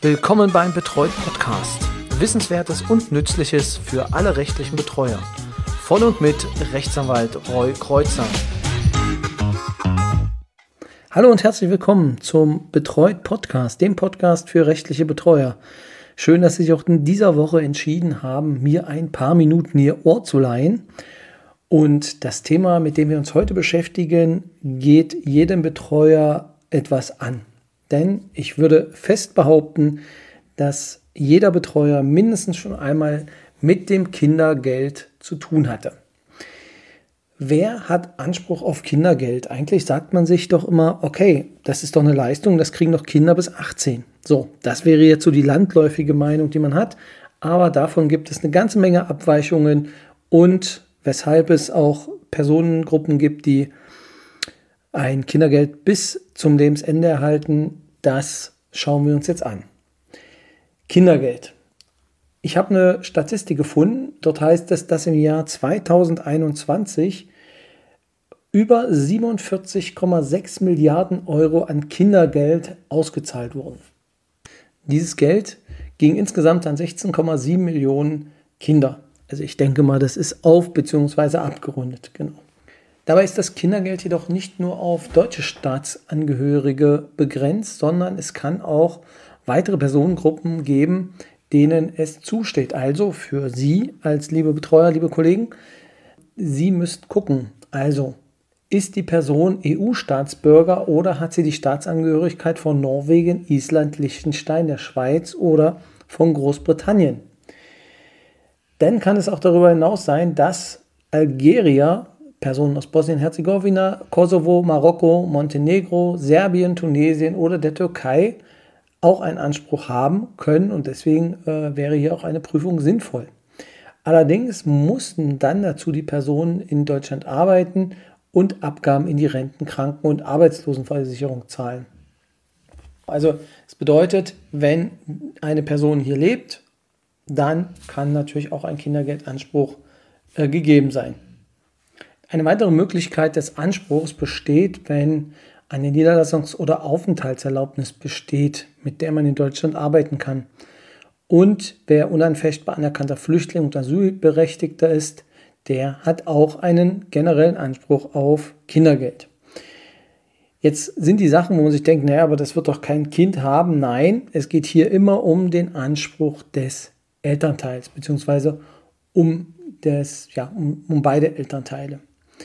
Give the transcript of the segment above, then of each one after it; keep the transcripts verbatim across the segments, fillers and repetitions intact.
Willkommen beim Betreut Podcast. Wissenswertes und Nützliches für alle rechtlichen Betreuer. Von und mit Rechtsanwalt Roy Kreuzer. Hallo und herzlich willkommen zum Betreut Podcast, dem Podcast für rechtliche Betreuer. Schön, dass Sie sich auch in dieser Woche entschieden haben, mir ein paar Minuten Ihr Ohr zu leihen. Und das Thema, mit dem wir uns heute beschäftigen, geht jedem Betreuer etwas an. Denn ich würde fest behaupten, dass jeder Betreuer mindestens schon einmal mit dem Kindergeld zu tun hatte. Wer hat Anspruch auf Kindergeld? Eigentlich sagt man sich doch immer, okay, das ist doch eine Leistung, das kriegen doch Kinder bis achtzehn. So, das wäre jetzt so die landläufige Meinung, die man hat. Aber davon gibt es eine ganze Menge Abweichungen und weshalb es auch Personengruppen gibt, die ein Kindergeld bis zum Lebensende erhalten, das schauen wir uns jetzt an. Kindergeld. Ich habe eine Statistik gefunden, dort heißt es, dass im Jahr zweitausendeinundzwanzig über siebenundvierzig Komma sechs Milliarden Euro an Kindergeld ausgezahlt wurden. Dieses Geld ging insgesamt an sechzehn Komma sieben Millionen Kinder. Also ich denke mal, das ist auf bzw. abgerundet, genau. Dabei ist das Kindergeld jedoch nicht nur auf deutsche Staatsangehörige begrenzt, sondern es kann auch weitere Personengruppen geben, denen es zusteht. Also für Sie als liebe Betreuer, liebe Kollegen, Sie müsst gucken. Also ist die Person E U-Staatsbürger oder hat sie die Staatsangehörigkeit von Norwegen, Island, Liechtenstein, der Schweiz oder von Großbritannien? Dann kann es auch darüber hinaus sein, dass Algerier, Personen aus Bosnien-Herzegowina, Kosovo, Marokko, Montenegro, Serbien, Tunesien oder der Türkei auch einen Anspruch haben können und deswegen äh, wäre hier auch eine Prüfung sinnvoll. Allerdings mussten dann dazu die Personen in Deutschland arbeiten und Abgaben in die Renten-, Kranken- und Arbeitslosenversicherung zahlen. Also es bedeutet, wenn eine Person hier lebt, dann kann natürlich auch ein Kindergeldanspruch äh, gegeben sein. Eine weitere Möglichkeit des Anspruchs besteht, wenn eine Niederlassungs- oder Aufenthaltserlaubnis besteht, mit der man in Deutschland arbeiten kann. Und wer unanfechtbar anerkannter Flüchtling und Asylberechtigter ist, der hat auch einen generellen Anspruch auf Kindergeld. Jetzt sind die Sachen, wo man sich denkt, naja, aber das wird doch kein Kind haben. Nein, es geht hier immer um den Anspruch des Elternteils, beziehungsweise um, des, ja, um, um beide Elternteile.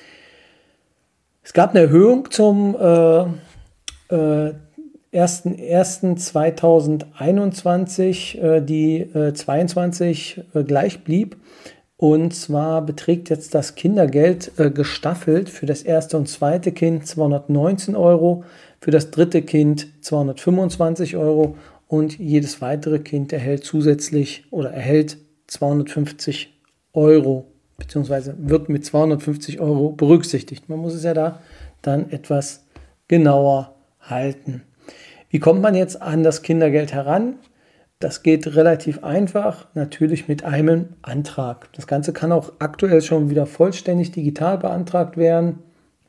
Es gab eine Erhöhung zum äh, äh, ersten ersten zweitausendeinundzwanzig, äh, die äh, zweiundzwanzig äh, gleich blieb. Und zwar beträgt jetzt das Kindergeld äh, gestaffelt für das erste und zweite Kind zweihundertneunzehn Euro, für das dritte Kind zweihundertfünfundzwanzig Euro und jedes weitere Kind erhält zusätzlich oder erhält zweihundertfünfzig Euro. Beziehungsweise wird mit zweihundertfünfzig Euro berücksichtigt. Man muss es ja da dann etwas genauer halten. Wie kommt man jetzt an das Kindergeld heran? Das geht relativ einfach, natürlich mit einem Antrag. Das Ganze kann auch aktuell schon wieder vollständig digital beantragt werden.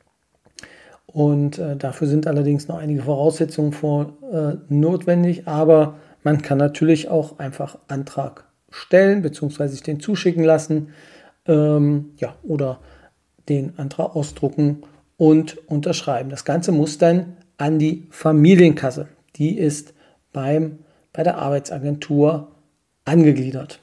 Und äh, dafür sind allerdings noch einige Voraussetzungen vor, äh, notwendig. Aber man kann natürlich auch einfach Antrag stellen bzw. sich den zuschicken lassen. Ähm, ja, oder den Antrag ausdrucken und unterschreiben. Das Ganze muss dann an die Familienkasse. Die ist beim, bei der Arbeitsagentur angegliedert.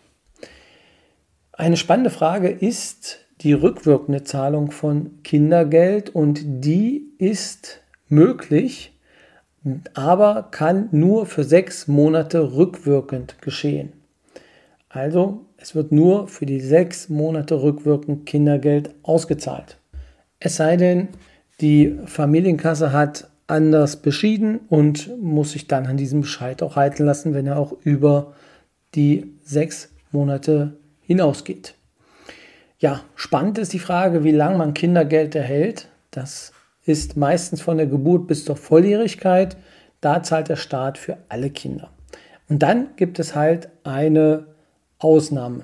Eine spannende Frage ist die rückwirkende Zahlung von Kindergeld und die ist möglich, aber kann nur für sechs Monate rückwirkend geschehen. Also es wird nur für die sechs Monate rückwirkend Kindergeld ausgezahlt. Es sei denn, die Familienkasse hat anders beschieden und muss sich dann an diesem Bescheid auch halten lassen, wenn er auch über die sechs Monate hinausgeht. Ja, spannend ist die Frage, wie lange man Kindergeld erhält. Das ist meistens von der Geburt bis zur Volljährigkeit. Da zahlt der Staat für alle Kinder. Und dann gibt es halt eine Ausnahme.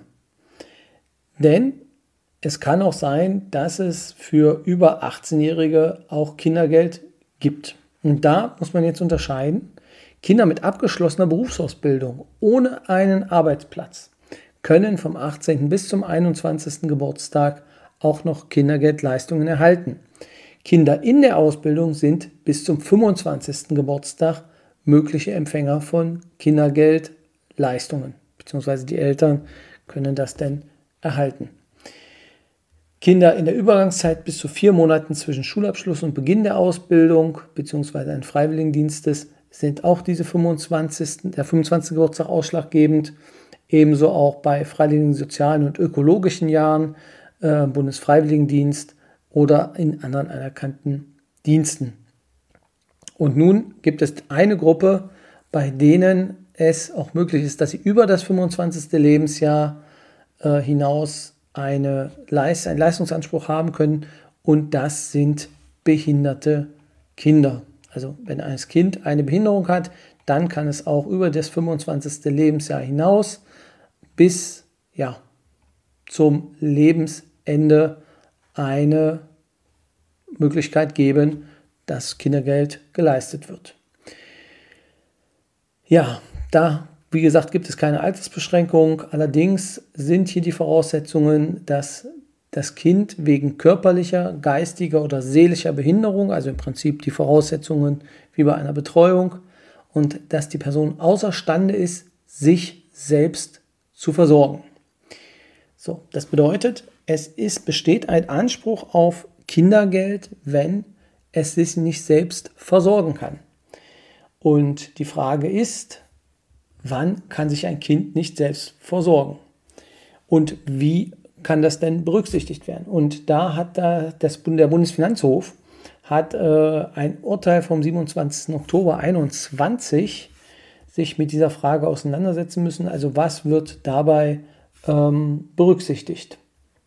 Denn es kann auch sein, dass es für über achtzehnjährige auch Kindergeld gibt. Und da muss man jetzt unterscheiden, Kinder mit abgeschlossener Berufsausbildung ohne einen Arbeitsplatz können vom achtzehnten bis zum einundzwanzigsten Geburtstag auch noch Kindergeldleistungen erhalten. Kinder in der Ausbildung sind bis zum fünfundzwanzigsten Geburtstag mögliche Empfänger von Kindergeldleistungen, beziehungsweise die Eltern können das denn erhalten. Kinder in der Übergangszeit bis zu vier Monaten zwischen Schulabschluss und Beginn der Ausbildung beziehungsweise eines Freiwilligendienstes sind auch diese fünfundzwanzigsten der fünfundzwanzigste Geburtstag ausschlaggebend. Ebenso auch bei freiwilligen sozialen und ökologischen Jahren, äh, Bundesfreiwilligendienst oder in anderen anerkannten Diensten. Und nun gibt es eine Gruppe, bei denen es auch möglich ist, dass sie über das fünfundzwanzigste Lebensjahr äh, hinaus eine Leist- einen Leistungsanspruch haben können, und das sind behinderte Kinder. Also wenn ein Kind eine Behinderung hat, dann kann es auch über das fünfundzwanzigste Lebensjahr hinaus bis ja, zum Lebensende eine Möglichkeit geben, dass Kindergeld geleistet wird. Ja, da, wie gesagt, gibt es keine Altersbeschränkung. Allerdings sind hier die Voraussetzungen, dass das Kind wegen körperlicher, geistiger oder seelischer Behinderung, also im Prinzip die Voraussetzungen wie bei einer Betreuung, und dass die Person außerstande ist, sich selbst zu versorgen. So, das bedeutet, es ist, besteht ein Anspruch auf Kindergeld, wenn es sich nicht selbst versorgen kann. Und die Frage ist, wann kann sich ein Kind nicht selbst versorgen? Und wie kann das denn berücksichtigt werden? Und da hat da das, der Bundesfinanzhof hat äh, ein Urteil vom siebenundzwanzigsten Oktober einundzwanzig sich mit dieser Frage auseinandersetzen müssen. Also was wird dabei ähm, berücksichtigt?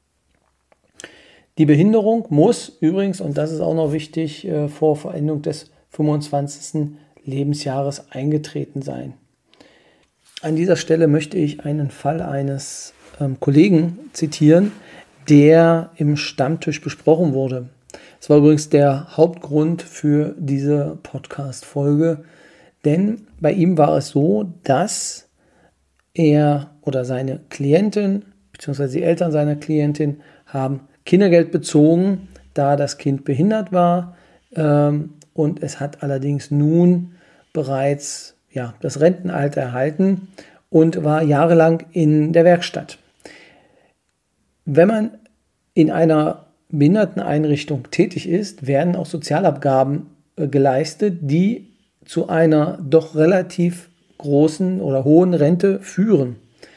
Die Behinderung muss übrigens, und das ist auch noch wichtig, äh, vor Vollendung des fünfundzwanzigsten Lebensjahres eingetreten sein. An dieser Stelle möchte ich einen Fall eines ähm, Kollegen zitieren, der im Stammtisch besprochen wurde. Das war übrigens der Hauptgrund für diese Podcast-Folge, denn bei ihm war es so, dass er oder seine Klientin bzw. die Eltern seiner Klientin haben Kindergeld bezogen, da das Kind behindert war, ähm, und es hat allerdings nun bereits ja, das Rentenalter erhalten und war jahrelang in der Werkstatt. Wenn man in einer Behinderteneinrichtung tätig ist, werden auch Sozialabgaben äh, geleistet, die zu einer doch relativ großen oder hohen Rente führen.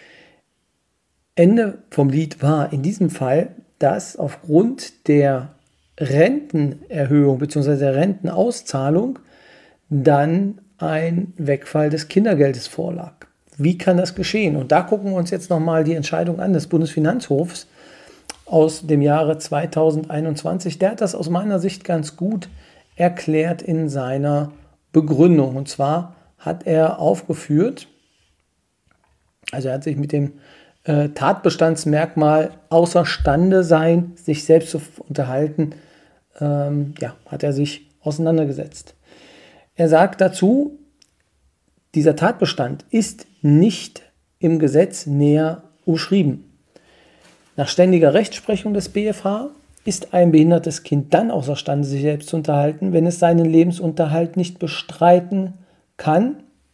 Ende vom Lied war in diesem Fall, dass aufgrund der Rentenerhöhung bzw. der Rentenauszahlung dann ein Wegfall des Kindergeldes vorlag. Wie kann das geschehen? Und da gucken wir uns jetzt nochmal die Entscheidung an des Bundesfinanzhofs aus dem Jahre zweitausendeinundzwanzig. Der hat das aus meiner Sicht ganz gut erklärt in seiner Begründung. Und zwar hat er aufgeführt, also er hat sich mit dem äh, Tatbestandsmerkmal außerstande sein, sich selbst zu unterhalten, ähm, ja, hat er sich auseinandergesetzt. Er sagt dazu, dieser Tatbestand ist nicht im Gesetz näher umschrieben. Nach ständiger Rechtsprechung des B F H ist ein behindertes Kind dann außerstande, sich selbst zu unterhalten, wenn es seinen Lebensunterhalt nicht bestreiten kann.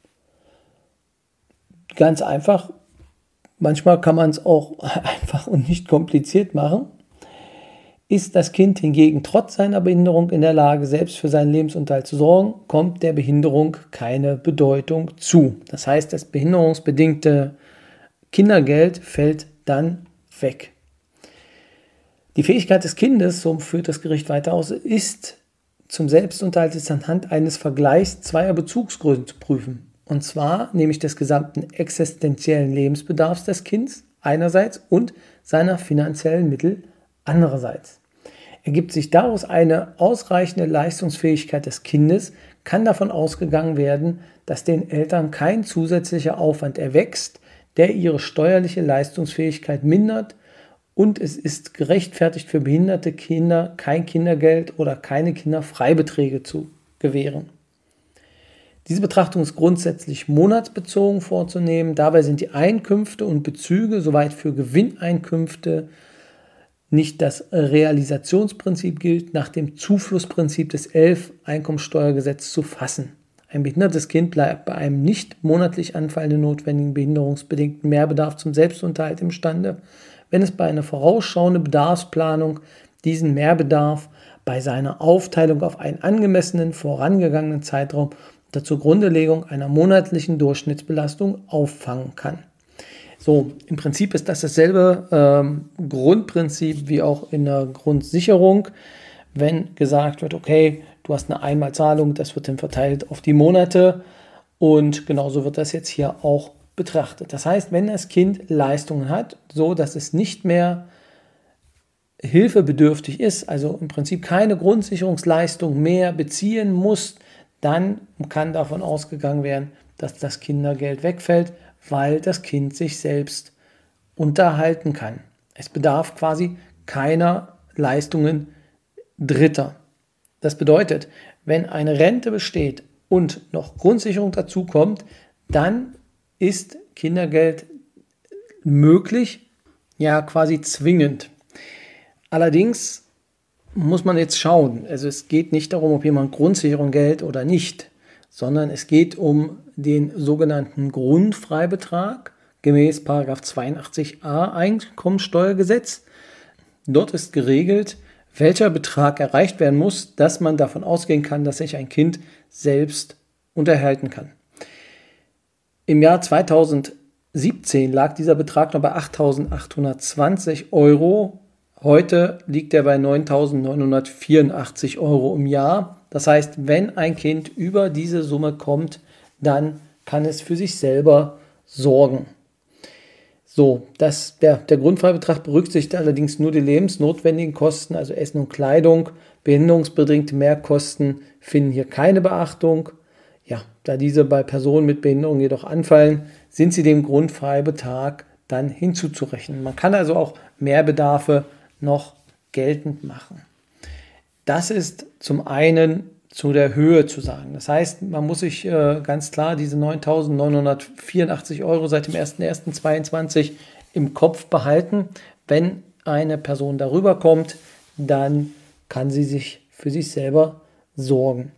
Ganz einfach, manchmal kann man es auch einfach und nicht kompliziert machen. Ist das Kind hingegen trotz seiner Behinderung in der Lage, selbst für seinen Lebensunterhalt zu sorgen, kommt der Behinderung keine Bedeutung zu. Das heißt, das behinderungsbedingte Kindergeld fällt dann weg. Die Fähigkeit des Kindes, so führt das Gericht weiter aus, ist zum Selbstunterhalt ist anhand eines Vergleichs zweier Bezugsgrößen zu prüfen. Und zwar nämlich des gesamten existenziellen Lebensbedarfs des Kindes einerseits und seiner finanziellen Mittel andererseits. Ergibt sich daraus eine ausreichende Leistungsfähigkeit des Kindes, kann davon ausgegangen werden, dass den Eltern kein zusätzlicher Aufwand erwächst, der ihre steuerliche Leistungsfähigkeit mindert, und es ist gerechtfertigt für behinderte Kinder kein Kindergeld oder keine Kinderfreibeträge zu gewähren. Diese Betrachtung ist grundsätzlich monatsbezogen vorzunehmen. Dabei sind die Einkünfte und Bezüge soweit für Gewinneinkünfte nicht das Realisationsprinzip gilt, nach dem Zuflussprinzip des elf Einkommensteuergesetzes zu fassen. Ein behindertes Kind bleibt bei einem nicht monatlich anfallenden notwendigen behinderungsbedingten Mehrbedarf zum Selbstunterhalt imstande, wenn es bei einer vorausschauenden Bedarfsplanung diesen Mehrbedarf bei seiner Aufteilung auf einen angemessenen vorangegangenen Zeitraum der Zugrundelegung einer monatlichen Durchschnittsbelastung auffangen kann. So, im Prinzip ist das dasselbe ähm, Grundprinzip wie auch in der Grundsicherung, wenn gesagt wird, okay, du hast eine Einmalzahlung, das wird dann verteilt auf die Monate und genauso wird das jetzt hier auch betrachtet. Das heißt, wenn das Kind Leistungen hat, so dass es nicht mehr hilfebedürftig ist, also im Prinzip keine Grundsicherungsleistung mehr beziehen muss, dann kann davon ausgegangen werden, dass das Kindergeld wegfällt, weil das Kind sich selbst unterhalten kann. Es bedarf quasi keiner Leistungen Dritter. Das bedeutet, wenn eine Rente besteht und noch Grundsicherung dazu kommt, dann ist Kindergeld möglich, ja quasi zwingend. Allerdings muss man jetzt schauen, also es geht nicht darum, ob jemand Grundsicherung gilt oder nicht, sondern es geht um den sogenannten Grundfreibetrag gemäß Paragraph zweiundachtzig a Einkommensteuergesetz. Dort ist geregelt, welcher Betrag erreicht werden muss, dass man davon ausgehen kann, dass sich ein Kind selbst unterhalten kann. Im Jahr zweitausendsiebzehn lag dieser Betrag noch bei achttausendachthundertzwanzig Euro. Heute liegt er bei neuntausendneunhundertvierundachtzig Euro im Jahr. Das heißt, wenn ein Kind über diese Summe kommt, dann kann es für sich selber sorgen. So, das, der, der Grundfreibetrag berücksichtigt allerdings nur die lebensnotwendigen Kosten, also Essen und Kleidung. Behinderungsbedingte Mehrkosten finden hier keine Beachtung. Ja, da diese bei Personen mit Behinderung jedoch anfallen, sind sie dem Grundfreibetrag dann hinzuzurechnen. Man kann also auch Mehrbedarfe noch geltend machen. Das ist zum einen zu der Höhe zu sagen. Das heißt, man muss sich äh, ganz klar diese neuntausendneunhundertvierundachtzig Euro seit dem ersten ersten zweiundzwanzig im Kopf behalten. Wenn eine Person darüber kommt, dann kann sie sich für sich selber sorgen.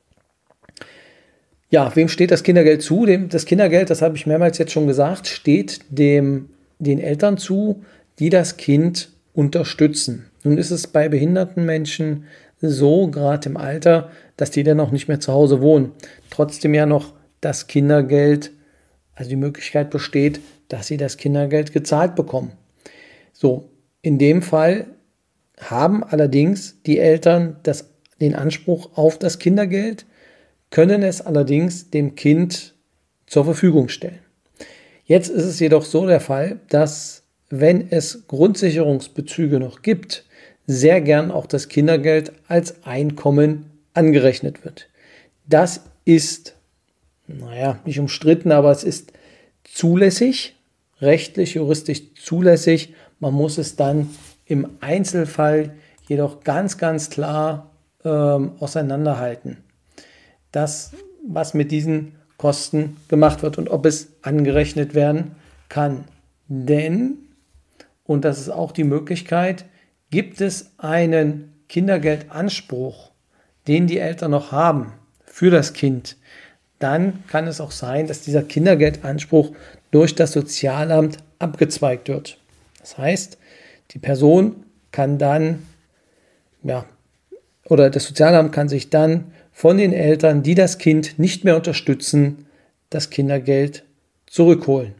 Ja, wem steht das Kindergeld zu? Dem, das Kindergeld, das habe ich mehrmals jetzt schon gesagt, steht dem, den Eltern zu, die das Kind unterstützen. Nun ist es bei behinderten Menschen so, gerade im Alter, dass die dann auch nicht mehr zu Hause wohnen. Trotzdem ja noch das Kindergeld, also die Möglichkeit besteht, dass sie das Kindergeld gezahlt bekommen. So, in dem Fall haben allerdings die Eltern das, den Anspruch auf das Kindergeld, können es allerdings dem Kind zur Verfügung stellen. Jetzt ist es jedoch so der Fall, dass wenn es Grundsicherungsbezüge noch gibt, sehr gern auch das Kindergeld als Einkommen angerechnet wird. Das ist, naja, nicht umstritten, aber es ist zulässig, rechtlich, juristisch zulässig. Man muss es dann im Einzelfall jedoch ganz, ganz klar ähm, auseinanderhalten. Das, was mit diesen Kosten gemacht wird und ob es angerechnet werden kann. Denn, und das ist auch die Möglichkeit, gibt es einen Kindergeldanspruch, den die Eltern noch haben für das Kind, dann kann es auch sein, dass dieser Kindergeldanspruch durch das Sozialamt abgezweigt wird. Das heißt, die Person kann dann, ja, oder das Sozialamt kann sich dann von den Eltern, die das Kind nicht mehr unterstützen, das Kindergeld zurückholen.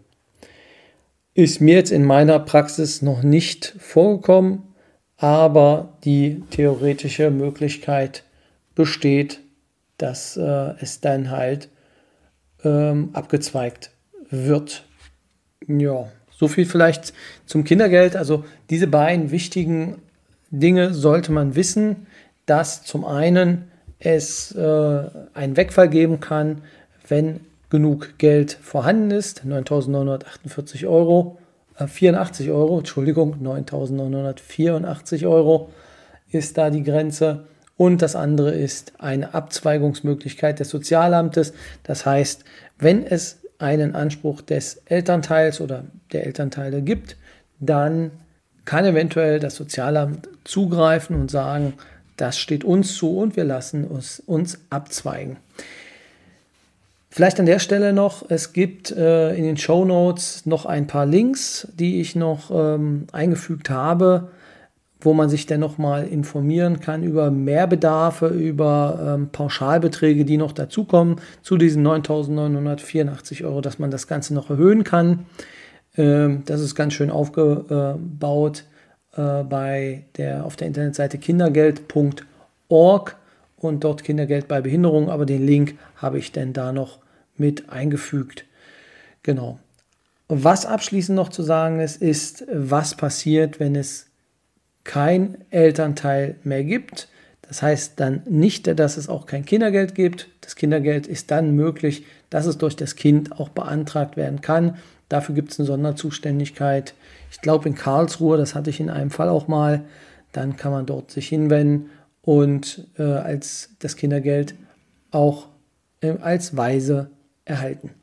Ist mir jetzt in meiner Praxis noch nicht vorgekommen, aber die theoretische Möglichkeit besteht, dass äh, es dann halt ähm, abgezweigt wird. Ja, so viel vielleicht zum Kindergeld. Also diese beiden wichtigen Dinge sollte man wissen, dass zum einen es äh, einen Wegfall geben kann, wenn genug Geld vorhanden ist, neuntausendneunhundertachtundvierzig Euro, äh, vierundachtzig Euro, Entschuldigung, neuntausendneunhundertvierundachtzig Euro ist da die Grenze. Und das andere ist eine Abzweigungsmöglichkeit des Sozialamtes. Das heißt, wenn es einen Anspruch des Elternteils oder der Elternteile gibt, dann kann eventuell das Sozialamt zugreifen und sagen, das steht uns zu und wir lassen es uns abzweigen. Vielleicht an der Stelle noch, es gibt äh, in den Shownotes noch ein paar Links, die ich noch ähm, eingefügt habe, wo man sich dann nochmal informieren kann über Mehrbedarfe, über ähm, Pauschalbeträge, die noch dazukommen zu diesen neuntausendneunhundertvierundachtzig Euro, dass man das Ganze noch erhöhen kann. Ähm, das ist ganz schön aufgebaut äh, bei der, auf der Internetseite kindergeld punkt org und dort Kindergeld bei Behinderung, aber den Link habe ich dann da noch mit eingefügt. Genau. Was abschließend noch zu sagen ist, ist, was passiert, wenn es kein Elternteil mehr gibt. Das heißt dann nicht, dass es auch kein Kindergeld gibt. Das Kindergeld ist dann möglich, dass es durch das Kind auch beantragt werden kann. Dafür gibt es eine Sonderzuständigkeit. Ich glaube in Karlsruhe, das hatte ich in einem Fall auch mal. Dann kann man dort sich hinwenden und äh, als das Kindergeld auch äh, als Waise erhalten.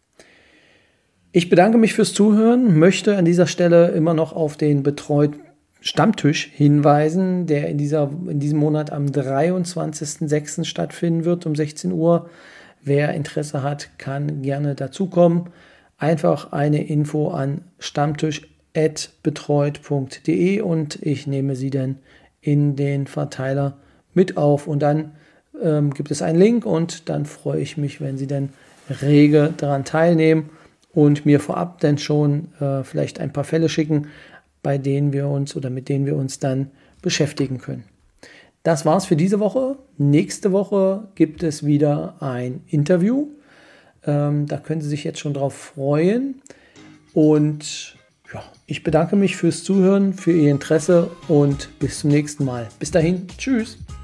Ich bedanke mich fürs Zuhören, möchte an dieser Stelle immer noch auf den Betreut Stammtisch hinweisen, der in, dieser, in diesem Monat am dreiundzwanzigsten sechsten stattfinden wird um sechzehn Uhr. Wer Interesse hat, kann gerne dazukommen. Einfach eine Info an stammtisch at betreut punkt de und ich nehme sie dann in den Verteiler mit auf. Und dann ähm, gibt es einen Link und dann freue ich mich, wenn Sie dann rege daran teilnehmen und mir vorab dann schon äh, vielleicht ein paar Fälle schicken, bei denen wir uns oder mit denen wir uns dann beschäftigen können. Das war's für diese Woche. Nächste Woche gibt es wieder ein Interview. Ähm, da können Sie sich jetzt schon drauf freuen. Und ja, ich bedanke mich fürs Zuhören, für Ihr Interesse und bis zum nächsten Mal. Bis dahin, tschüss.